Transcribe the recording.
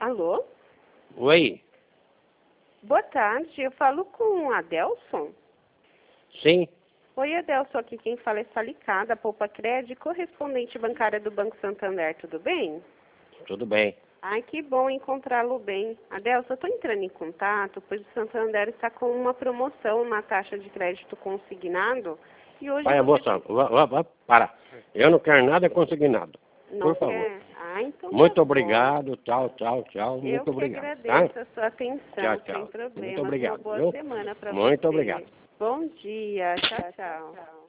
Alô? Oi, Boa tarde, eu falo com o Adelson. sim, Oi, Adelson, aqui quem fala é Salicada, Poupa Crédito, correspondente bancária do Banco Santander, tudo bem? tudo bem. Ai, que bom encontrá-lo bem. Adelson, eu estou entrando em contato, pois o Santander está com uma promoção na taxa de crédito consignado e hoje Vai, você moça, para. Eu não quero nada consignado. não Por favor. quer? Ah, então tá Muito bom. obrigado, tchau, tchau, tchau. Eu Muito que obrigado, tá? agradeço a sua Tchau, atenção, sem tchau. Muito problemas. Uma obrigado, boa viu? semana para Muito você. obrigado. Bom dia, tchau, tchau.